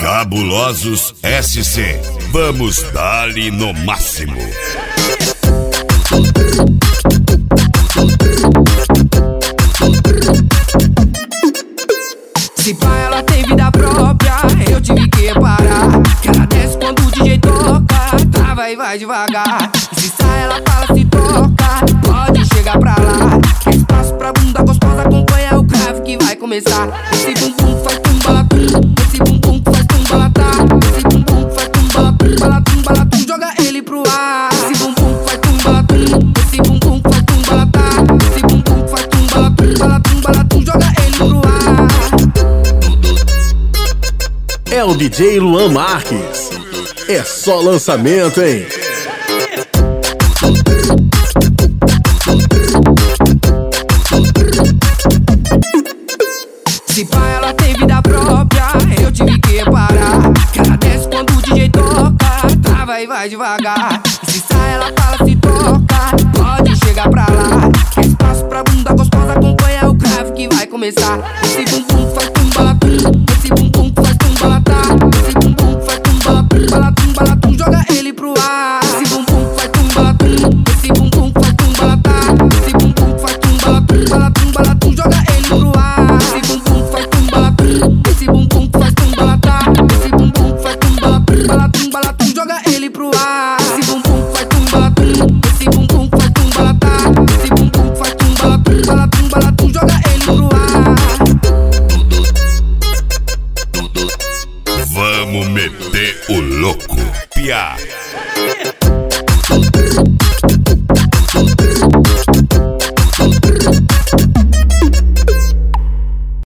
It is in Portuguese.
Cabulosos SC. Vamos dar-lhe no máximo. Se pá, ela tem vida própria, eu tive que parar. Que ela desce quando o DJ toca, trava e vai devagar. E se sai, ela fala, se toca, pode chegar pra lá. Quer espaço pra bunda gostosa, acompanha o grave que vai começar. Esse bumbum faz tum-balatum, esse bumbum faz tum-balatá. Esse bumbum faz tum-balatum, balatum, balatum, joga ele pro ar. Esse bumbum faz tum-balatum, esse bumbum faz tum-balatá. Esse bumbum faz tum-balatum, balatum, balatum, joga ele pro ar. É o DJ Luan Marques. É só lançamento, hein? Se pá, ela tem vida própria, eu tive que parar. Que ela desce quando o DJ toca, trava e vai devagar. E se sai, ela fala, se toca, pode chegar pra lá. Quer espaço pra bunda gostosa, acompanha o grave que vai começar. Esse bumbum faz tum-balatum, esse bumbum faz